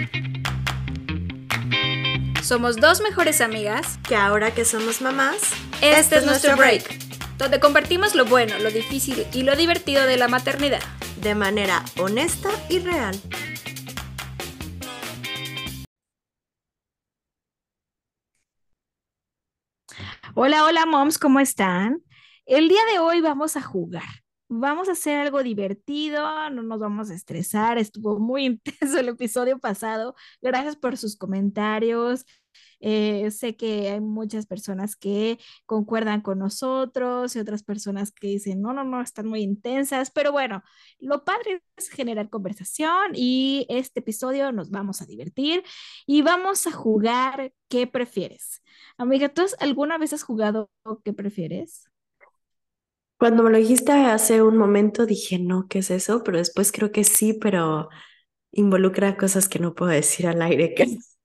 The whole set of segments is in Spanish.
Somos dos mejores amigas que ahora que somos mamás, este es nuestro break, donde compartimos lo bueno, lo difícil y lo divertido de la maternidad. De manera honesta y real. Hola, hola moms, ¿cómo están? El día de hoy vamos a jugar. Vamos a hacer algo divertido, no nos vamos a estresar. Estuvo muy intenso el episodio pasado. Gracias por sus comentarios. Sé que hay muchas personas que concuerdan con nosotros y otras personas que dicen, no, no, no, están muy intensas, pero bueno, lo padre es generar conversación y este episodio nos vamos a divertir y vamos a jugar ¿qué prefieres? Amiga, ¿tú alguna vez has jugado qué prefieres? Cuando me lo dijiste hace un momento dije, no, ¿qué es eso? Pero después creo que sí, pero involucra cosas que no puedo decir al aire.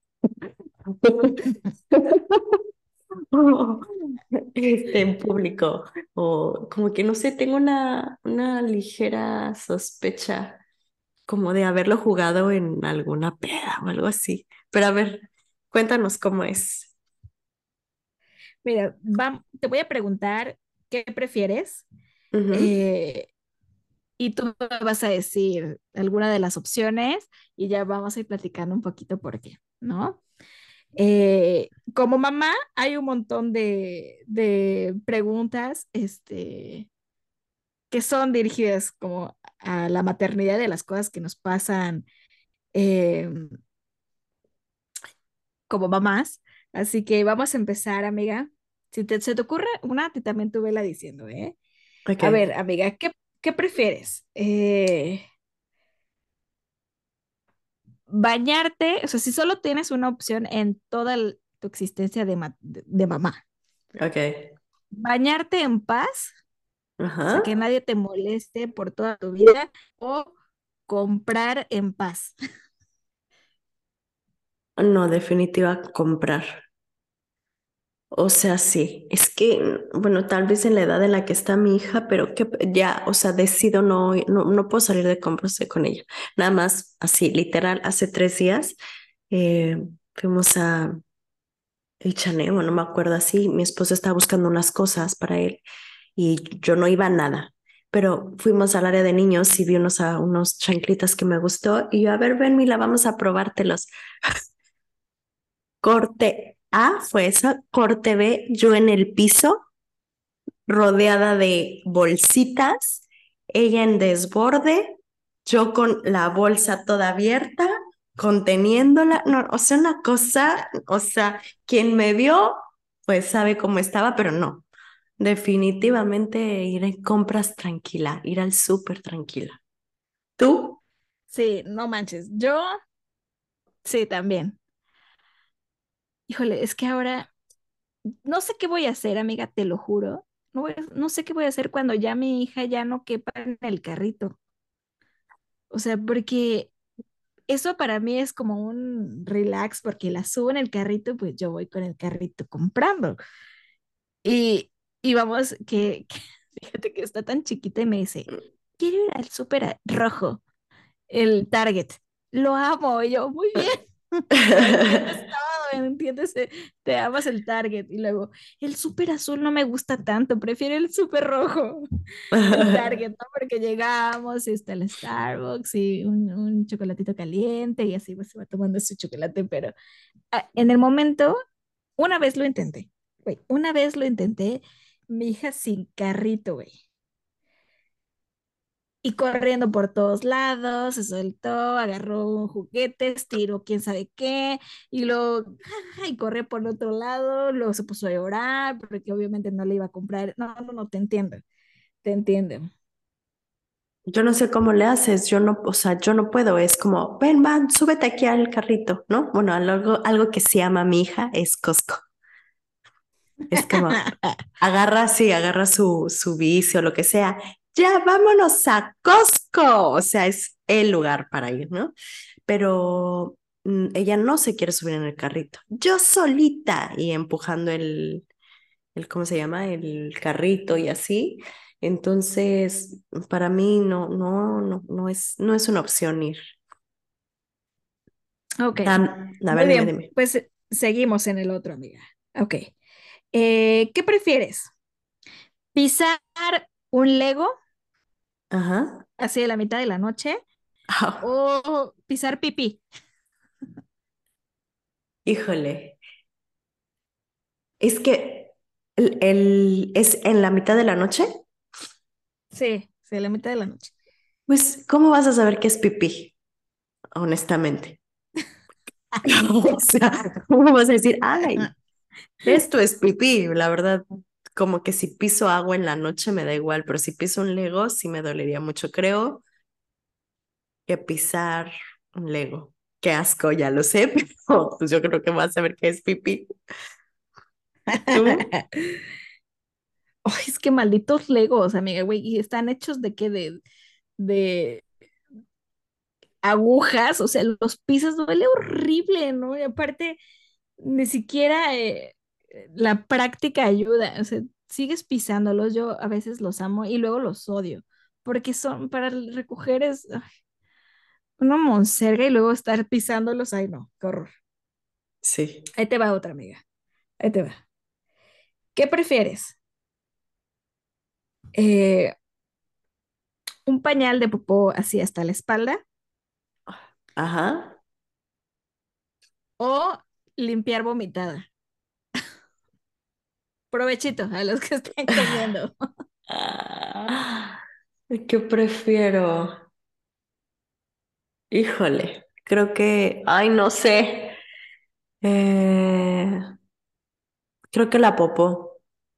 O, en público. O como que no sé, tengo una ligera sospecha como de haberlo jugado en alguna peda o algo así. Pero a ver, cuéntanos cómo es. Mira, te voy a preguntar qué prefieres Ujú. eh, y tú me vas a decir alguna de las opciones y ya vamos a ir platicando un poquito por qué, ¿no? Como mamá, hay un montón de preguntas que son dirigidas como a la maternidad de las cosas que nos pasan eh, como mamás. Así que vamos a empezar, amiga. Si se te ocurre una, a ti también tú vela diciendo, ¿eh? Ok, A ver, amiga, ¿qué prefieres? Bañarte, o sea, si solo tienes una opción en toda tu existencia de mamá, ok. bañarte en paz, o sea, que Ajá. nadie te moleste por toda tu vida, o comprar en paz. No, definitiva, comprar. O sea, sí, es que, bueno, tal vez en la edad en la que está mi hija, pero que ya, o sea, decido no puedo salir de compras con ella. Nada más, así, literal, hace 3 días fuimos a H&M, o no me acuerdo así, mi esposo estaba buscando unas cosas para él y yo no iba a nada, pero fuimos al área de niños y vi unos chanclitas que me gustó y yo, a ver, ven, Mila, vamos a probártelos. Corte A fue esa, corte B, yo en el piso, rodeada de bolsitas, ella en desborde, yo con la bolsa toda abierta, conteniéndola, no, o sea, una cosa, o sea, quien me vio, pues sabe cómo estaba, pero no, definitivamente ir en compras tranquila, ir al súper tranquila. ¿Tú? Sí, no manches. Yo, sí, también. Híjole, es que ahora no sé qué voy a hacer, amiga, te lo juro. No sé qué voy a hacer cuando ya mi hija ya no quepa en el carrito. O sea, porque eso para mí es como un relax, porque la subo en el carrito, pues yo voy con el carrito comprando. Y, y vamos, fíjate que está tan chiquita y me dice, quiero ir al súper rojo, el Target. Lo amo, y yo, muy bien. Entiendes todo, entiendes, te amas el Target. Y luego, el súper azul no me gusta tanto, prefiero el súper rojo, el Target, ¿no? Porque llegamos y está el Starbucks y un chocolatito caliente y así pues, se va tomando su chocolate, pero en el momento, una vez lo intenté, güey, una vez lo intenté, mi hija sin carrito, güey. Y corriendo por todos lados, se soltó, agarró juguetes, tiró quién sabe qué, y luego, y corrió por otro lado, luego se puso a llorar, porque obviamente no le iba a comprar. No, no, no, te entiendo, te entiendo. Yo no sé cómo le haces, yo no, o sea, yo no puedo, es como, ven, van, súbete aquí al carrito, ¿no? Bueno, algo que se llama mi hija es Costco. Es como, agarra su bici o lo que sea, ya vámonos a Costco, o sea, es el lugar para ir, ¿no? Pero ella no se quiere subir en el carrito, yo solita y empujando ¿cómo se llama? El carrito y así. Entonces, para mí no es una opción ir. Ok, A muy ver, dime, bien, dime. pues seguimos en el otro, amiga. Ok, ¿qué prefieres? ¿Pisar un Lego Ajá. así de la mitad de la noche Ah, o pisar pipí? híjole. Es que es en la mitad de la noche. Sí, sí, de la mitad de la noche. Pues, ¿cómo vas a saber qué es pipí? Honestamente. O sea, ¿cómo vas a decir, ay, esto es pipí? La verdad, como que si piso agua en la noche me da igual, pero si piso un Lego sí me dolería mucho. Creo que pisar un Lego. Qué asco, ya lo sé, pero pues yo creo que vas a saber qué es pipí. ¿Tú? Ay, es que malditos Legos, amiga, güey, y están hechos de qué, de agujas, o sea, los pisas duele horrible, ¿no? Y aparte, ni siquiera la práctica ayuda, o sea, sigues pisándolos, yo a veces los amo y luego los odio, porque son para recoger es ay, una monserga y luego estar pisándolos, ay no, qué horror. Sí. Ahí te va otra, amiga, ahí te va. ¿Qué prefieres? Eh, ¿Un pañal de popó así hasta la espalda Ajá. o limpiar vomitada? Provechito a los que estén comiendo. Ah, ¿qué prefiero? Híjole, creo que, ay, no sé. Eh, creo que la popó,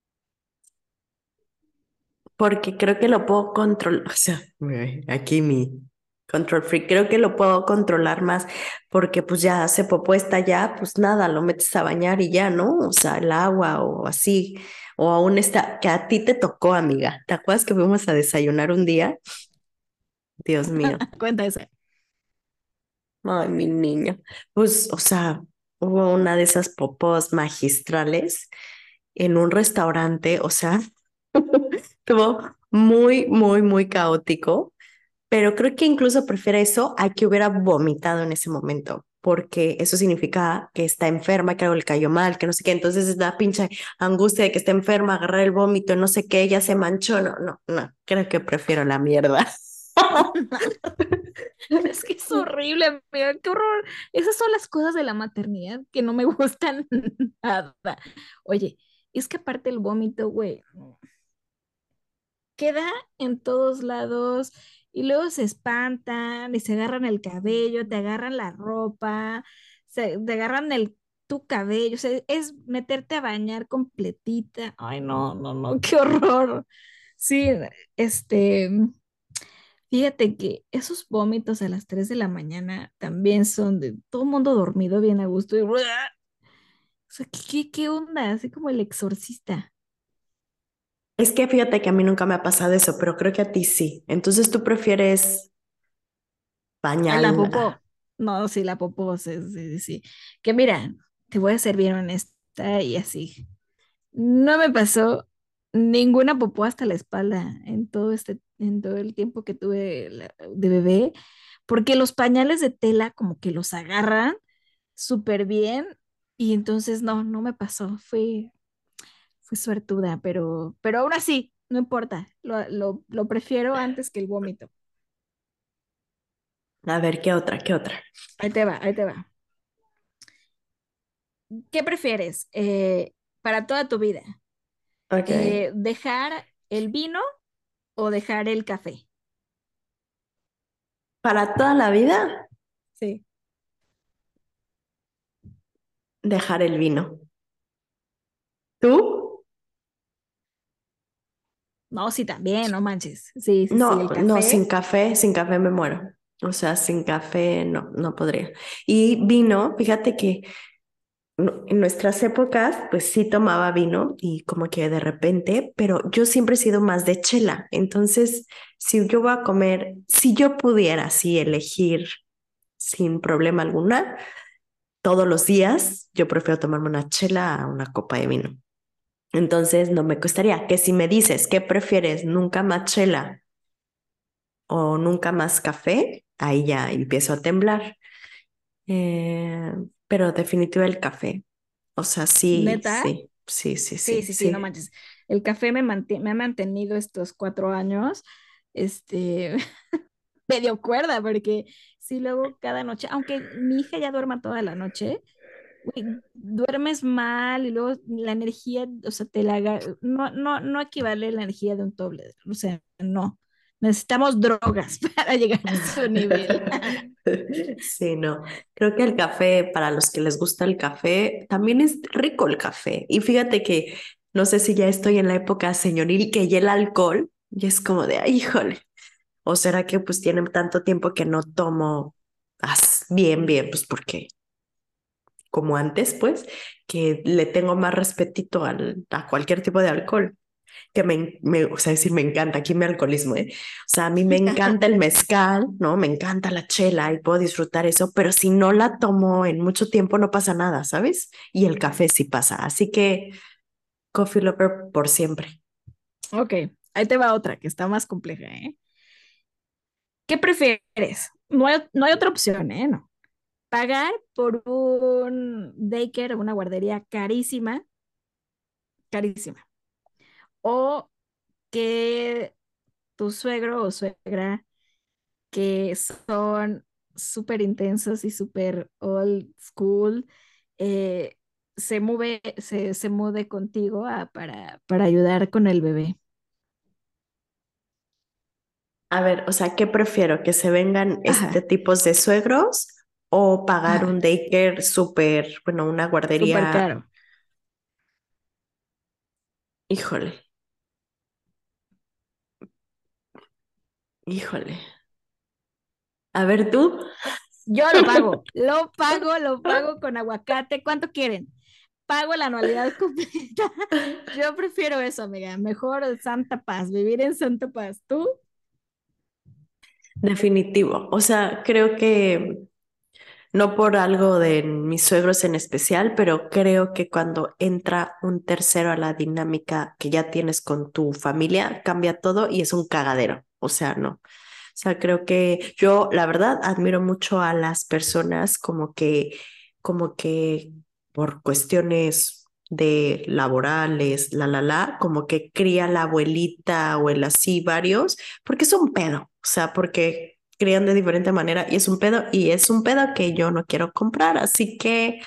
porque creo que lo puedo controlar, o sea, aquí mi control freak, creo que lo puedo controlar más, porque pues ya hace popó, está ya, pues nada, lo metes a bañar y ya, ¿no? O sea, el agua o así, o aún está, que a ti te tocó, amiga. ¿Te acuerdas que fuimos a desayunar un día? Dios mío. Cuenta esa. Ay, mi niño. Pues, o sea, hubo una de esas popós magistrales en un restaurante, o sea, estuvo muy, muy, muy caótico, pero creo que incluso prefiero eso a que hubiera vomitado en ese momento, porque eso significa que está enferma, que algo le cayó mal, que no sé qué, entonces es la pinche angustia de que está enferma, agarrar el vómito, no sé qué, ya se manchó, no, no, no, creo que prefiero la mierda. Es que es horrible, amiga, qué horror. Esas son las cosas de la maternidad que no me gustan nada. Oye, es que aparte el vómito, güey, queda en todos lados y luego se espantan y se agarran el cabello, te agarran la ropa, te agarran tu cabello, o sea, es meterte a bañar completita. Ay, no, no, no, qué horror. Sí, este, fíjate que esos vómitos a las 3 de la mañana también son de todo el mundo dormido bien a gusto y, o sea, ¿qué onda? Así como el exorcista. Es que fíjate que a mí nunca me ha pasado eso, pero creo que a ti sí. Entonces tú prefieres Ay, la pañal. popó. No, sí, la popó, sí, sí, sí. Que mira, te voy a ser bien honesta y así. No me pasó ninguna popó hasta la espalda en todo el tiempo que tuve de bebé, porque los pañales de tela como que los agarran súper bien y entonces no, no me pasó. Fui suertuda, pero aún así, no importa. Lo prefiero antes que el vómito. A ver, ¿qué otra? ¿Qué otra? Ahí te va, ahí te va. ¿Qué prefieres para toda tu vida? Ok. ¿Dejar el vino o dejar el café? Para toda la vida, Sí. dejar el vino. ¿Tú? No, sí, también, no manches. Sí, sí, sí, No, el no, café. sin café me muero. O sea, sin café no, no podría. Y vino, fíjate que en nuestras épocas, pues sí tomaba vino y como que de repente, pero yo siempre he sido más de chela. Entonces, si yo voy a comer, si yo pudiera así elegir sin problema alguna, todos los días, yo prefiero tomarme una chela a una copa de vino. Entonces, no me costaría que si me dices, ¿qué prefieres? ¿Nunca más chela o nunca más café? Ahí ya empiezo a temblar. Eh, pero definitivo el café. O sea, sí, Neta, sí, sí, sí, sí, sí, sí, sí, no sí. manches. El café me ha mantenido estos 4 años, este, medio cuerda, porque sí, luego cada noche, aunque mi hija ya duerma toda la noche, güey, duermes mal y luego la energía, o sea, no equivale la energía de un doble, o sea, no. Necesitamos drogas para llegar a su nivel. Sí, no. Creo que el café, para los que les gusta el café, también es rico el café. Y fíjate que no sé si ya estoy en la época señoril que ya el alcohol, y es como de, ay, híjole. ¿O será que pues tienen tanto tiempo que no tomo bien, bien? Pues porque como antes, pues, que le tengo más respetito a cualquier tipo de alcohol. Que o sea, decir, me encanta, aquí mi alcoholismo, ¿eh? O sea, a mí me encanta el mezcal, ¿no? Me encanta la chela y puedo disfrutar eso, pero si no la tomo en mucho tiempo no pasa nada, ¿sabes? Y el café sí pasa, así que coffee lover por siempre. Ok, ahí te va otra que está más compleja, ¿eh? ¿Qué prefieres? No hay otra opción, ¿eh? No. Pagar por un daycare o una guardería carísima, carísima. O que tu suegro o suegra, que son súper intensos y súper old school, eh, se mude contigo para ayudar con el bebé. A ver, o sea, ¿qué prefiero? ¿Que se vengan este Ajá, tipos de suegros o pagar un ajá, daycare súper, bueno, una súper guardería? caro. Híjole, híjole. A ver tú. Yo lo pago con aguacate. ¿Cuánto quieren? Pago la anualidad completa. Yo prefiero eso, amiga. Mejor Santa Paz, vivir en Santa Paz. ¿Tú? Definitivo. O sea, creo que no por algo de mis suegros en especial, pero creo que cuando entra un tercero a la dinámica que ya tienes con tu familia, cambia todo y es un cagadero. O sea, no. O sea, creo que yo, la verdad, admiro mucho a las personas como que por cuestiones de laborales, como que cría la abuelita o el así varios, porque es un pedo. O sea, porque crían de diferente manera y es un pedo que yo no quiero comprar, así que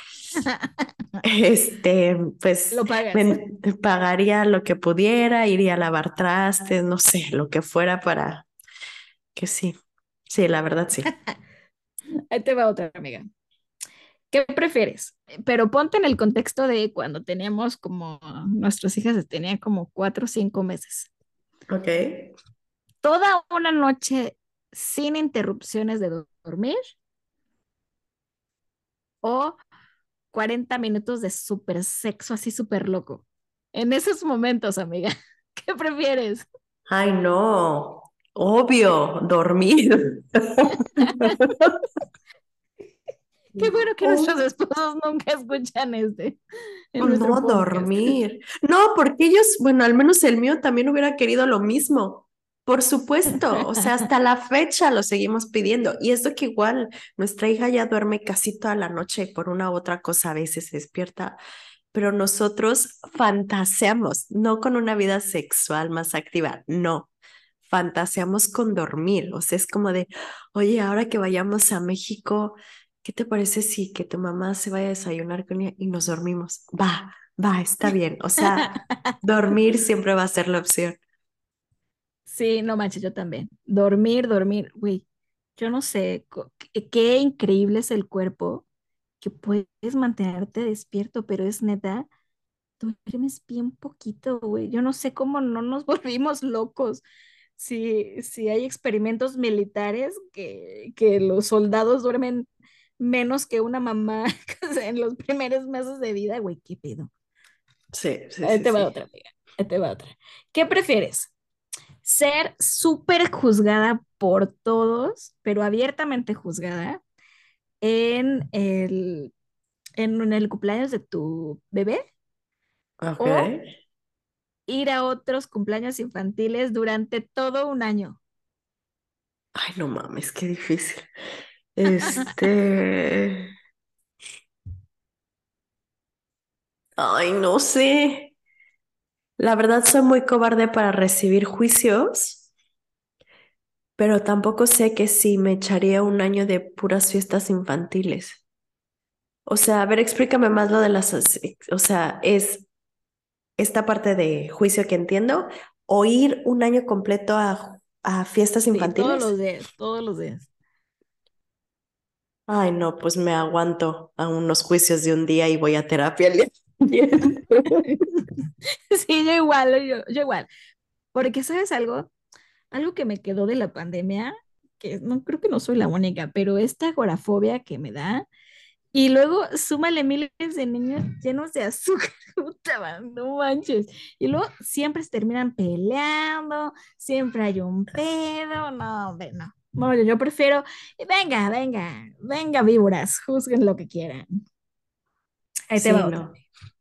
pues Lo pagas. pagaría lo que pudiera, iría a lavar trastes, no sé, lo que fuera para que sí, sí, la verdad sí. Ahí te va otra, amiga. ¿Qué prefieres? Pero ponte en el contexto de cuando teníamos como, nuestras hijas tenían como 4 o 5 meses. Ok. Toda una noche sin interrupciones de dormir o 40 minutos de súper sexo así súper loco. En esos momentos, amiga, ¿qué prefieres? Ay, no, obvio, dormir. Qué bueno que nuestros Oh, esposos nunca escuchan en nuestro no, podcast. dormir. No, porque ellos, bueno, al menos el mío también hubiera querido lo mismo. Por supuesto, o sea, hasta la fecha lo seguimos pidiendo. Y esto que igual nuestra hija ya duerme casi toda la noche por una u otra cosa, a veces se despierta, pero nosotros fantaseamos, no con una vida sexual más activa, no, fantaseamos con dormir. O sea, es como de, oye, ahora que vayamos a México, ¿qué te parece si que tu mamá se vaya a desayunar con ella y nos dormimos? Va, está bien. O sea, dormir siempre va a ser la opción. Sí, no manches, yo también. Dormir, dormir, güey. Yo no sé qué increíble es el cuerpo que puedes mantenerte despierto, pero es neta, duermes bien poquito, güey. Yo no sé cómo no nos volvimos locos. Si hay experimentos militares que los soldados duermen menos que una mamá en los primeros meses de vida, güey, qué pedo. Sí, sí, Ahí sí, te va sí. otra, amiga. Ahí te va otra. ¿Qué prefieres? ¿Ser súper juzgada por todos, pero abiertamente juzgada en el cumpleaños de tu bebé? Ok. ¿O ir a otros cumpleaños infantiles durante todo un año? Ay, no mames, qué difícil. Este, ay, no sé. La verdad soy muy cobarde para recibir juicios, pero tampoco sé que si me echaría un año de puras fiestas infantiles. O sea, a ver, explícame más lo de o sea, es esta parte de juicio que entiendo, o ir un año completo a fiestas Sí, todos los infantiles. días, todos los días. Ay, no, pues me aguanto a unos juicios de un día y voy a terapia al día siguiente. Sí, yo igual. Porque, ¿sabes algo? Algo que me quedó de la pandemia, que no creo que no soy la única, pero esta agorafobia que me da, y luego súmale miles de niños llenos de azúcar, puta, no manches. Y luego siempre se terminan peleando, siempre hay un pedo, no, hombre, no. No, yo prefiero, venga, venga, venga, víboras, juzguen lo que quieran. Ahí te Sí, va otra. no.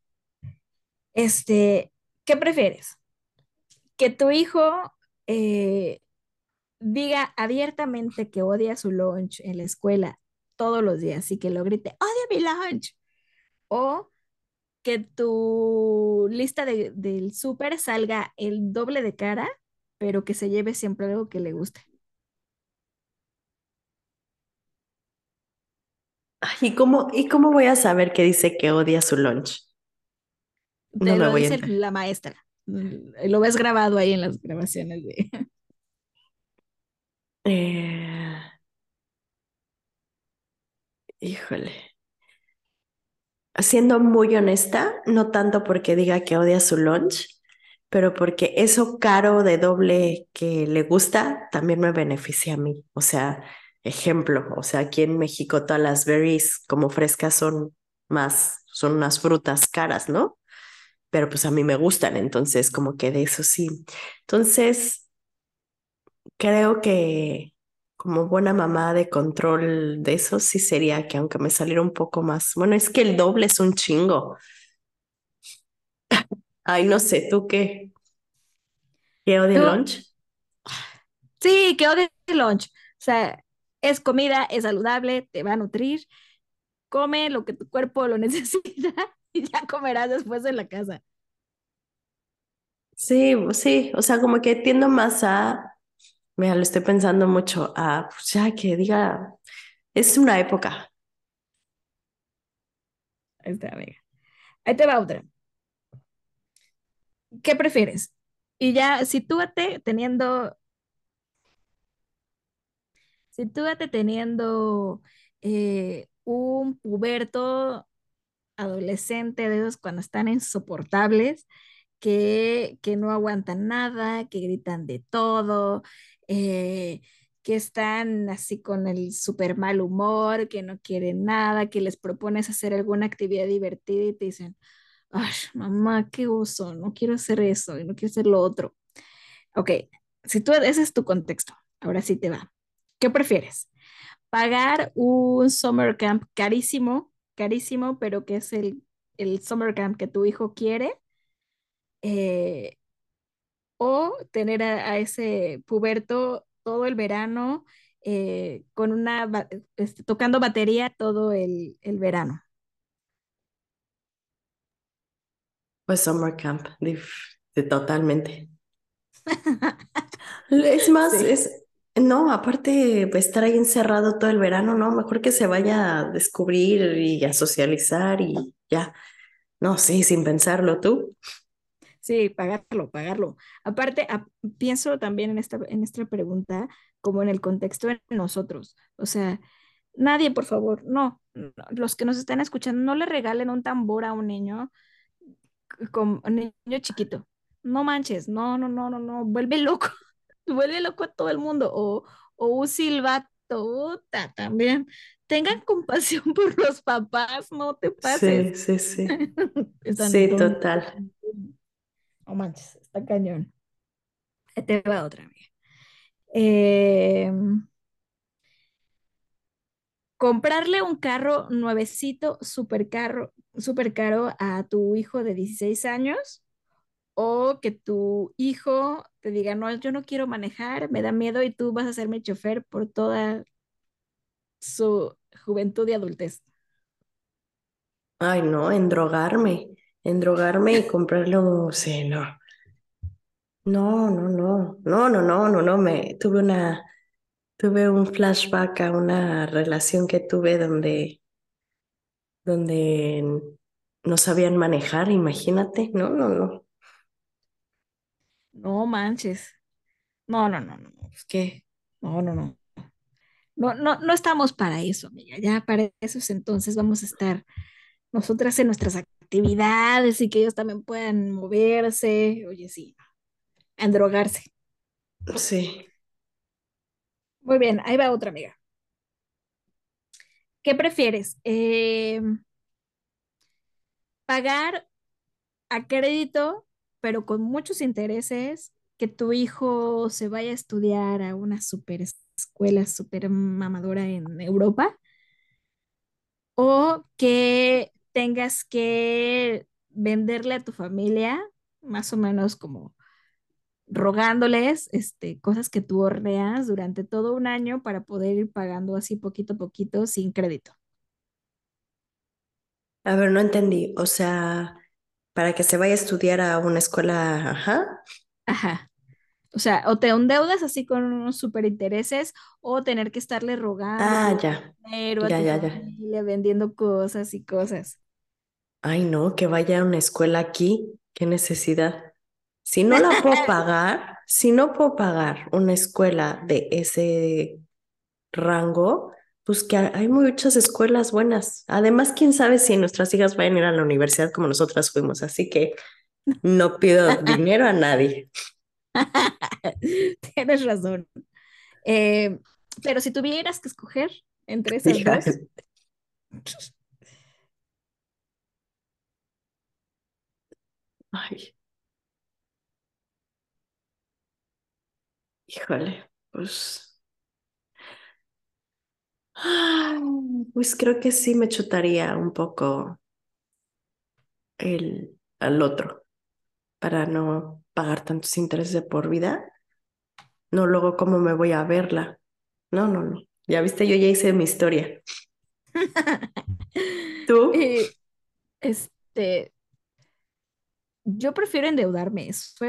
Este, ¿qué prefieres? Que tu hijo eh, diga abiertamente que odia su lunch en la escuela todos los días y que lo grite, odio mi lunch. O que tu lista del súper salga el doble de cara, pero que se lleve siempre algo que le guste. Ay, ¿y cómo voy a saber que dice que odia su lunch? No Te me lo voy a dice enterar. la maestra. Lo ves grabado ahí en las grabaciones de... Eh, híjole. Siendo muy honesta, no tanto porque diga que odia su lunch, pero porque eso caro de doble que le gusta también me beneficia a mí. O sea, ejemplo, o sea, aquí en México todas las berries como frescas son unas frutas caras, ¿no? Pero pues a mí me gustan, entonces como que de eso sí. Entonces, creo que como buena mamá de control de eso sí sería que aunque me saliera un poco más, bueno, es que el doble es un chingo. Ay, no sé, ¿tú qué? ¿Qué odia el Tú, lunch? sí, que odia el lunch. O sea, es comida, es saludable, te va a nutrir, come lo que tu cuerpo lo necesita y ya comerás después en la casa. Sí, sí, o sea, como que tiendo más mira, lo estoy pensando mucho, pues ya que diga, es una época. Ahí está, amiga. Ahí te va otra. ¿Qué prefieres? Y ya, sitúate teniendo un puberto adolescente de esos cuando están insoportables, que no aguantan nada, que gritan de todo, eh, que están así con el súper mal humor, que no quieren nada, que les propones hacer alguna actividad divertida y te dicen, ay, mamá, qué oso, no quiero hacer eso y no quiero hacer lo otro. Ok, si tú, ese es tu contexto, ahora sí te va. ¿Qué prefieres? ¿Pagar un summer camp carísimo, carísimo, pero que es el summer camp que tu hijo quiere? eh, o tener a ese puberto todo el verano con tocando batería todo el verano. Pues summer camp, totalmente. Es más, Sí, no, aparte de estar ahí encerrado todo el verano, no, mejor que se vaya a descubrir y a socializar y ya. No, sí, sin pensarlo tú. sí, pagarlo, pagarlo. Aparte, pienso también en esta pregunta como en el contexto de nosotros. O sea, nadie, por favor, no, no, los que nos están escuchando, no le regalen un tambor a un niño con un niño chiquito. No manches, no, no, no, no, no, vuelve loco, vuelve loco a todo el mundo. O un silbato, puta, también. Tengan compasión por los papás, no te pases. Sí, sí, sí. Están Sí, tontos. total. No manches, está cañón. Ahí te va otra, amiga. Eh, comprarle un carro nuevecito, súper caro a tu hijo de 16 años o que tu hijo te diga, no, yo no quiero manejar, me da miedo y tú vas a ser mi chofer por toda su juventud y adultez. Ay, no, endrogarme y comprarle un, sí, no, no, no, no, no, no, no, no, no, tuve un flashback a una relación que tuve donde no sabían manejar, imagínate, no, no, no. No manches. No, no, no, no, no, es que, no, no, no. No, no, no estamos para eso, amiga. Ya para esos entonces vamos a estar nosotras en nuestras actividades y que ellos también puedan moverse. Oye, sí, a drogarse. Sí. Muy bien, ahí va otra amiga. ¿Qué prefieres? ¿Pagar a crédito, pero con muchos intereses, que tu hijo se vaya a estudiar a una super escuela, super mamadora en Europa? ¿O que tengas que venderle a tu familia, más o menos como rogándoles cosas que tú horneas durante todo un año para poder ir pagando así poquito a poquito sin crédito? A ver, no entendí. O sea, para que se vaya a estudiar a una escuela, ajá. Ajá. O sea, o te endeudas así con unos super intereses o tener que estarle rogando Ah, ya, dinero a ya, tu ya, ya. familia, vendiendo cosas y cosas. Ay, no, que vaya a una escuela aquí. Qué necesidad. Si no la puedo pagar, si no puedo pagar una escuela de ese rango, pues que hay muchas escuelas buenas. Además, quién sabe si nuestras hijas vayan a ir a la universidad como nosotras fuimos. Así que no pido dinero a nadie. Tienes razón. Eh, pero si tuvieras que escoger entre esas Hija. dos, Ay, híjole, pues. Ay, pues creo que sí me chutaría un poco al otro para no pagar tantos intereses de por vida. No, luego cómo me voy a verla. No, no, no. Ya viste, yo ya hice mi historia. ¿Tú? eh, este, yo prefiero endeudarme.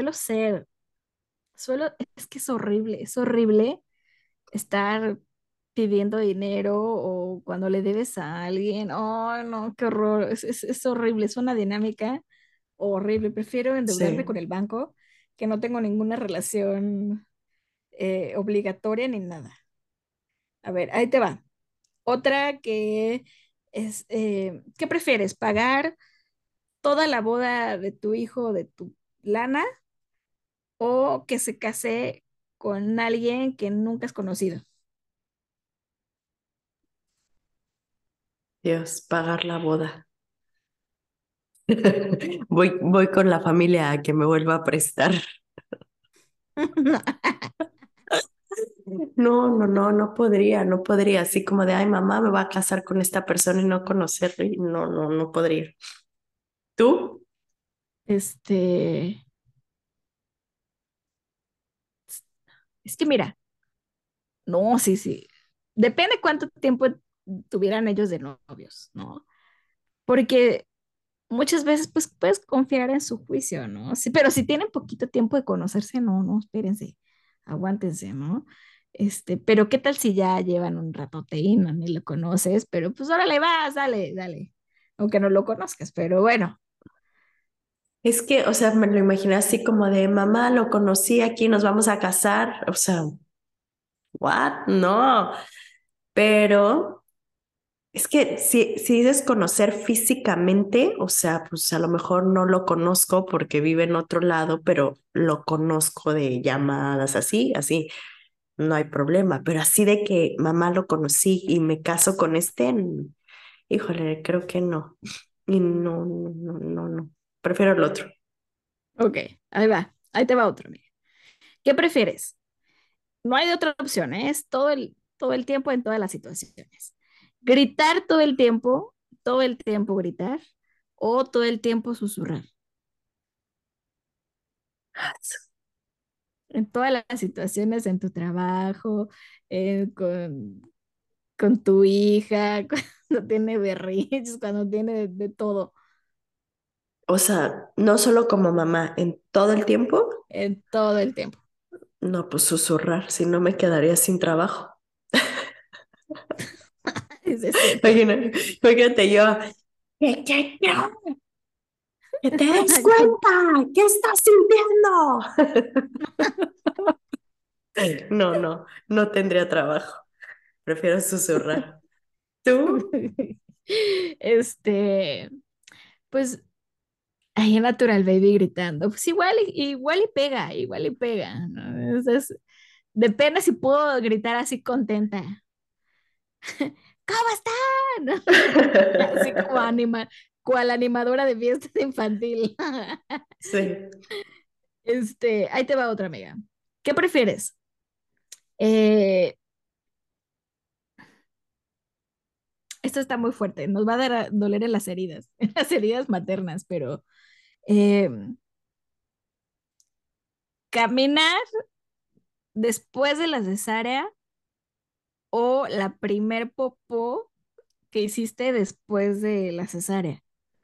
Es que es horrible estar pidiendo dinero o cuando le debes a alguien. Oh, no, qué horror. Es horrible, es una dinámica horrible. Prefiero endeudarme Sí. con el banco, que no tengo ninguna relación obligatoria ni nada. A ver, ahí te va. Otra que es, ¿qué prefieres? ¿Pagar toda la boda de tu hijo de tu lana o que se case con alguien que nunca has conocido? Dios, pagar la boda. Voy con la familia a que me vuelva a prestar. No, no, no, no podría, no podría. Así como de, ay, mamá, me va a casar con esta persona y no conocerla. Y no, no, no podría. ¿Tú? Este, es que mira, no, sí, sí. Depende cuánto tiempo tuvieran ellos de novios, ¿no? Porque muchas veces pues puedes confiar en su juicio, ¿no? Sí, pero si tienen poquito tiempo de conocerse, no, no, espérense, aguántense, ¿no? Pero ¿qué tal si ya llevan un ratote y no ni lo conoces? Pero pues órale, vas, dale, dale. Aunque no lo conozcas, pero bueno. Es que, o sea, me lo imaginé así como de, mamá, lo conocí aquí, nos vamos a casar. O sea, ¿what? No. Pero es que si dices conocer físicamente, o sea, pues a lo mejor no lo conozco porque vive en otro lado, pero lo conozco de llamadas así, así, no hay problema. Pero así de que mamá lo conocí y me caso con este, híjole, creo que no. Y no, no, no, no, no. Prefiero el otro. Ok, ahí va, ahí te va otro, amiga. ¿Qué prefieres? No hay de otra opción, ¿eh? Es todo el tiempo en todas las situaciones. Gritar todo el tiempo gritar, o todo el tiempo susurrar. En todas las situaciones, en tu trabajo, con con tu hija, cuando tiene berrinches, cuando tiene de todo, O sea, no solo como mamá, en todo el tiempo, en todo el tiempo. no, pues susurrar, si no me quedaría sin trabajo. Es cierto. Imagínate yo, ¿qué? ¡Que te des cuenta! ¿Qué estás sintiendo? No tendría trabajo. Prefiero susurrar. ¿Tú? Este, pues ahí en Natural Baby gritando, pues igual y pega, ¿no? Entonces, depende si puedo gritar así contenta. ¿Cómo están? Así como cual animadora de fiesta infantil. Sí. Ahí te va otra amiga. ¿Qué prefieres? Eh, Esto está muy fuerte, nos va a doler en las heridas, en las heridas maternas, pero eh, caminar después de la cesárea o la primer popó que hiciste después de la cesárea.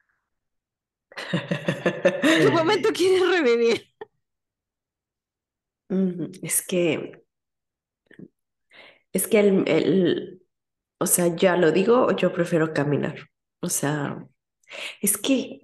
¿Qué momento quieres revivir? Es que, o sea, ya lo digo, yo prefiero caminar. O sea, es que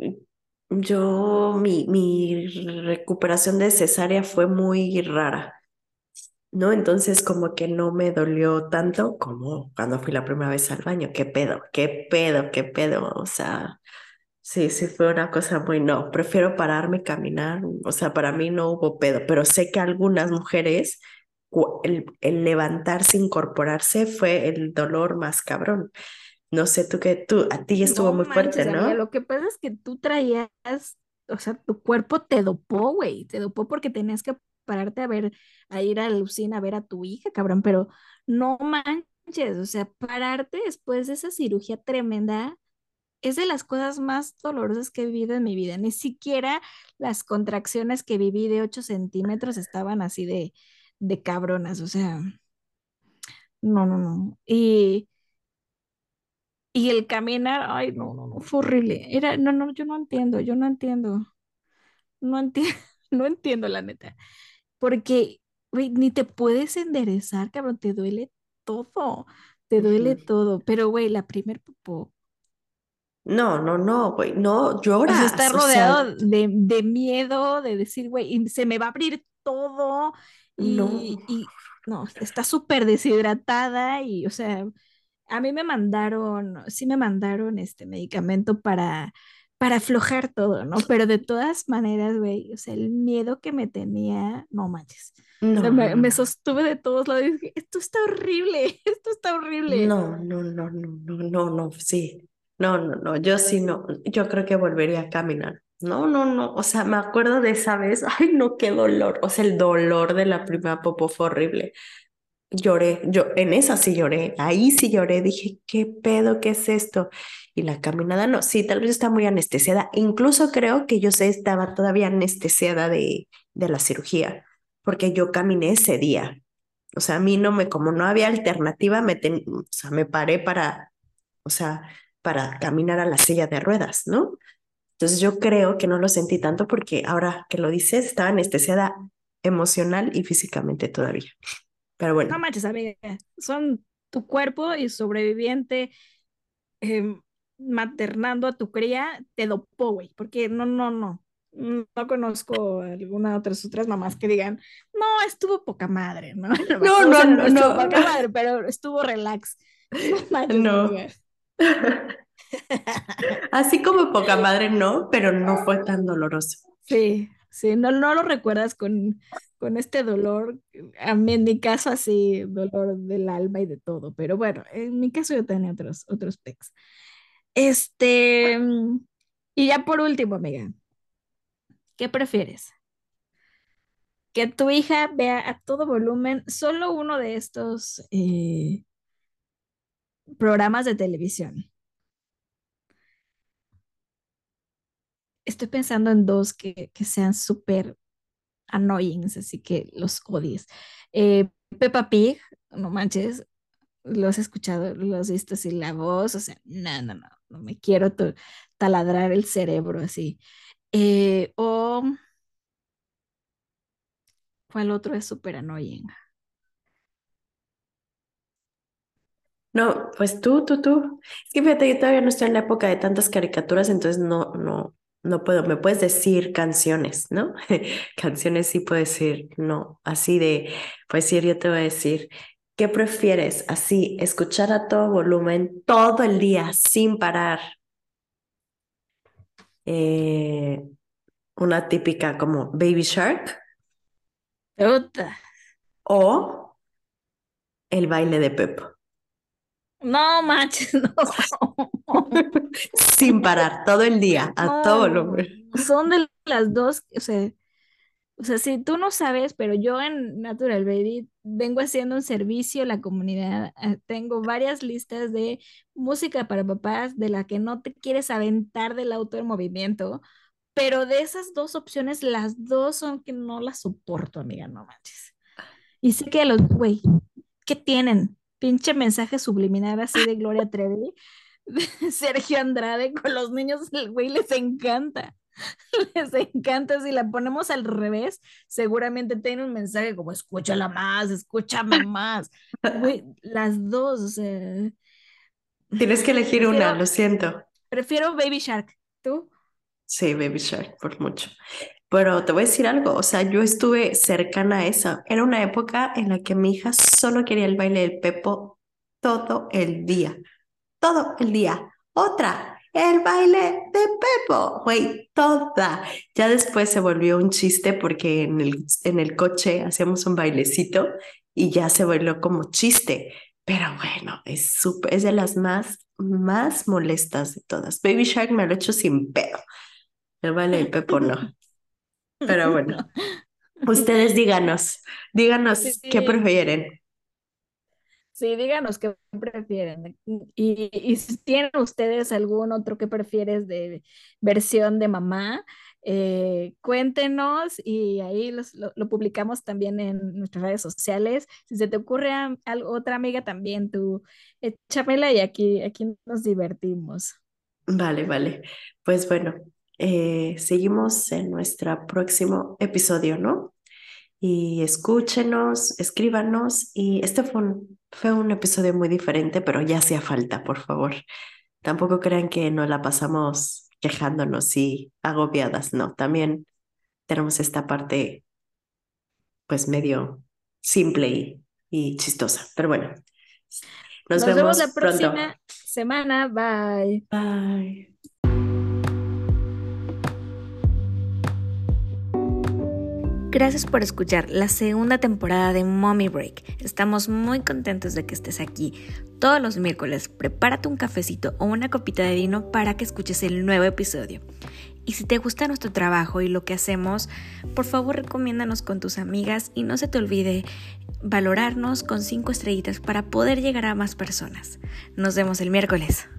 mi recuperación de cesárea fue muy rara, ¿no? Entonces como que no me dolió tanto como cuando fui la primera vez al baño. ¿Qué pedo? ¿Qué pedo? ¿Qué pedo? O sea, sí, fue una cosa muy no. Prefiero pararme, caminar. O sea, para mí no hubo pedo, pero sé que algunas mujeres, el levantarse, incorporarse fue el dolor más cabrón. No sé, a ti estuvo No muy fuerte, manches, amiga, ¿no? lo que pasa es que tú traías, o sea, tu cuerpo te dopó, güey, te dopó porque tenías que pararte a ver, a ir a la usina a ver a tu hija, cabrón, pero no manches, o sea, pararte después de esa cirugía tremenda es de las cosas más dolorosas que he vivido en mi vida. Ni siquiera las contracciones que viví de 8 centímetros estaban así de cabronas, o sea, no, no, no. Y el caminar, ay, no, no, no, fue horrible. No, no, no entiendo, no entiendo la neta. Porque, güey, ni te puedes enderezar, cabrón, te duele Ujú. todo. Pero, güey, la primer popó, No, güey, no o sea, está lloras, o sea, rodeado de miedo, de decir, güey, y se me va a abrir todo no, y no, está súper deshidratada y, o sea, a mí sí me mandaron este medicamento para aflojar todo, ¿no? Pero de todas maneras, güey, o sea, el miedo que me tenía, no manches. O sea, no, no, me no. sostuve de todos lados y dije, esto está horrible, esto está horrible. No, sí. No, yo sí no, yo creo que volvería a caminar. No, o sea, me acuerdo de esa vez, ay, no, qué dolor, o sea, el dolor de la primera popó fue horrible. Lloré, yo en esa sí lloré, ahí sí lloré, dije, ¿qué pedo? ¿Qué es esto? Y la caminada, no, sí, tal vez está muy anestesiada, incluso creo que yo sé, estaba todavía anestesiada de la cirugía, porque yo caminé ese día. O sea, a mí no me, como no había alternativa, o sea, me paré o sea, para caminar a la silla de ruedas, ¿no? Entonces yo creo que no lo sentí tanto porque ahora que lo dices, estaba anestesiada emocional y físicamente todavía. Pero No bueno, manches, amiga, son tu cuerpo y sobreviviente maternando a tu cría, te dopó, güey, porque no, no, no. No conozco alguna otras mamás que digan, no, estuvo poca madre, ¿no? no, O no, sea, no, no no, estuvo no, poca madre, pero estuvo relax. No manches, no. amiga. Así como poca madre, no, pero no fue tan doloroso. Sí, sí, no, no lo recuerdas con este dolor. A mí, en mi caso, así, dolor del alma y de todo. Pero bueno, en mi caso yo tenía otros pecs. Este, y ya por último, amiga, ¿qué prefieres? Que tu hija vea a todo volumen solo uno de estos programas de televisión. Estoy pensando en dos que sean súper annoying, así que los odies. Peppa Pig, no manches, lo has escuchado, lo has visto así, la voz, o sea, no me quiero taladrar el cerebro así. O, ¿cuál otro es súper annoying? No, pues tú. Es que fíjate, yo todavía no estoy en la época de tantas caricaturas, entonces no puedo. Me puedes decir canciones, ¿no? Canciones sí puedo decir, no. Así de, pues sí, yo te voy a decir, ¿qué prefieres? Así, escuchar a todo volumen todo el día sin parar. Eh, una típica como Baby Shark Puta. o el baile de Pepo. No manches, no. Sin parar, todo el día, a todo No, volumen. son de las dos, o sea, si tú no sabes, pero yo en Natural Baby vengo haciendo un servicio a la comunidad. Tengo varias listas de música para papás de la que no te quieres aventar del auto en movimiento, pero de esas dos opciones, las dos son que no las soporto, amiga, no manches. Y sé que güey, ¿qué tienen? Pinche mensaje subliminal así de Gloria Trevi, de Sergio Andrade con los niños, el güey les encanta. Les encanta. Si la ponemos al revés, seguramente tiene un mensaje como escúchala más, escúchame más. Güey, las dos, o sea, Tienes que elegir una, prefiero, lo siento. prefiero Baby Shark. ¿Tú? Sí, Baby Shark, por mucho. Pero te voy a decir algo, o sea, yo estuve cercana a eso. Era una época en la que mi hija solo quería el baile del Pepo todo el día. Otra, el baile de Pepo, güey, toda. Ya después se volvió un chiste porque en el coche hacíamos un bailecito y ya se volvió como chiste. Pero bueno, es de las más molestas de todas. Baby Shark me lo he hecho sin pedo. El baile del Pepo no. Pero bueno, ustedes díganos qué Sí, prefieren. sí, díganos qué prefieren. Y si tienen ustedes algún otro que prefieres de versión de mamá, cuéntenos y ahí lo publicamos también en nuestras redes sociales. Si se te ocurre otra amiga también, tú échamela y aquí nos divertimos. Vale. Pues bueno, seguimos en nuestro próximo episodio, ¿no? Y escúchenos, escríbanos. Y este fue un episodio muy diferente, pero ya hacía falta, por favor. Tampoco crean que nos la pasamos quejándonos y agobiadas, no. También tenemos esta parte, pues medio simple y chistosa. Pero bueno, nos Nos vemos la vemos pronto. próxima semana. Bye. Bye. Gracias por escuchar la segunda temporada de Mommy Break. Estamos muy contentos de que estés aquí. Todos los miércoles, prepárate un cafecito o una copita de vino para que escuches el nuevo episodio. Y si te gusta nuestro trabajo y lo que hacemos, por favor recomiéndanos con tus amigas y no se te olvide valorarnos con 5 estrellitas para poder llegar a más personas. Nos vemos el miércoles.